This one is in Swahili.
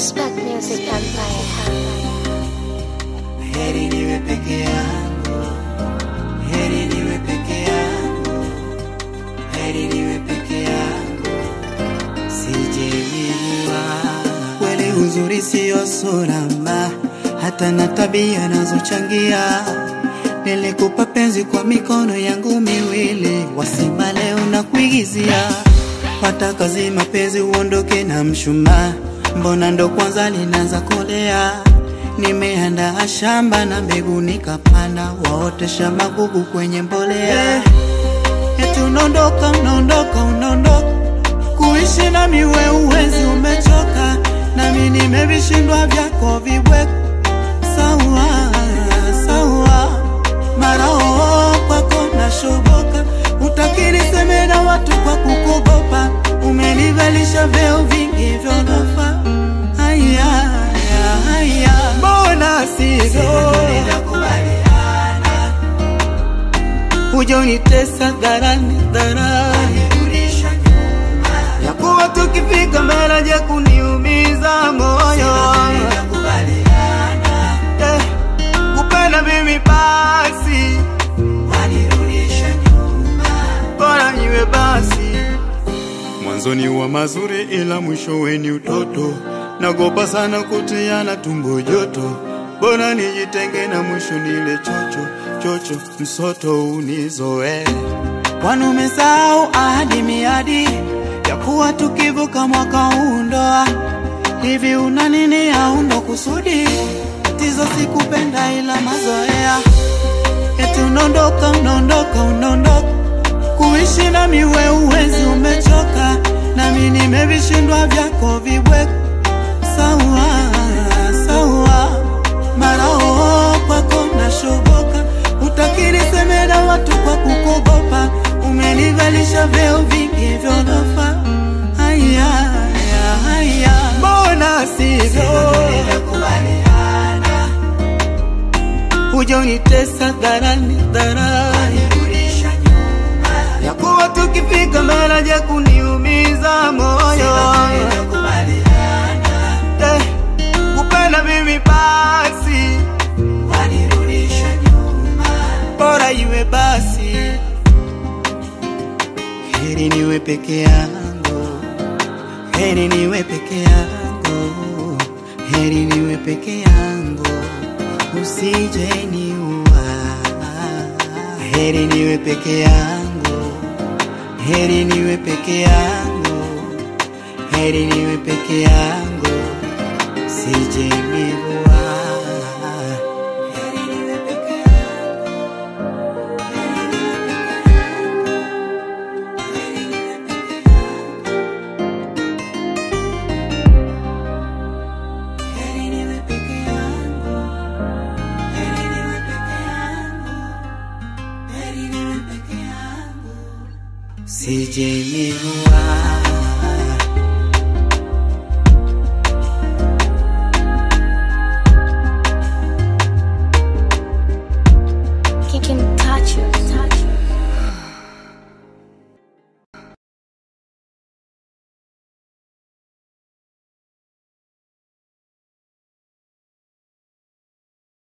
Spec Music Empire. Heri niwe peke yangu, heri niwe peke yangu, heri niwe peke yangu, sijejua. Kweli uzuri sio sura, hata na tabia nazochangia. Nilikupa penzi kwa mikono yangu miwili, wasema leo na kuigizia. Pata kazi mapenzi uondoke na mshumaa, mbona ndo kwanza linaanza kolea. Nimeandaa shamba na mbegu nikapanda, waotesha magugu kwenye mbolea. Eti unaondoka, unaondoka, unaondoka, kuishi na miwe uwezi umechoka, nami nimevishindwa vyako vibweko. Sawa, sawa, mara kwako na shoboka, utakiri seme na watu kwa kukugopa. Umenivalisha veo vingi vyonofa, haya, haya, mbona sivyo uja unitesa dharani, dharani ya kuwa tukifika mbele je kuniumiza moyo. Kupenda mimi basi wanirudisha nyuma, bora niwe basi. Mwanzoni wa mazuri ila mwishowe ni utoto, nagopa sana kutiana tumbo joto. Bora nijitenge na mwisho nile chocho, chocho msoto unizoe. Kwani umesahau ahadi miadi ya kuwa tukivuka mwaka huu ndoa? Hivi una nini au ndo kusudi? Tizo sikupenda ila mazoea. Eti unaondoka, unaondoka, unaondoka, kuishi na miwe uwezi umechoka, nami nimevishindwa vyako vibweko. Sawa, sawa, mara kwako na shoboka, utakiri seme na watu kwa kukugopa. Umenivalisha veo vingi vyonofa, haya, haya, mbona sivyo uja unitesa dharani, dharani ya kuwa tukifika mbele je kuniumiza moyo. Kupenda mimi basi wanirudisha nyuma, bora iwe basi. Heri niwe peke yangu, heri niwe peke yangu, heri niwe peke yangu, usije niua. Heri niwe peke yangu, heri niwe peke yangu, heri niwe peke yangu, usije niua. Heri niwe peke yangu, heri niwe peke yangu, heri niwe peke yangu, heri niwe peke yangu, heri niwe peke yangu, heri niwe peke yangu, usije niua.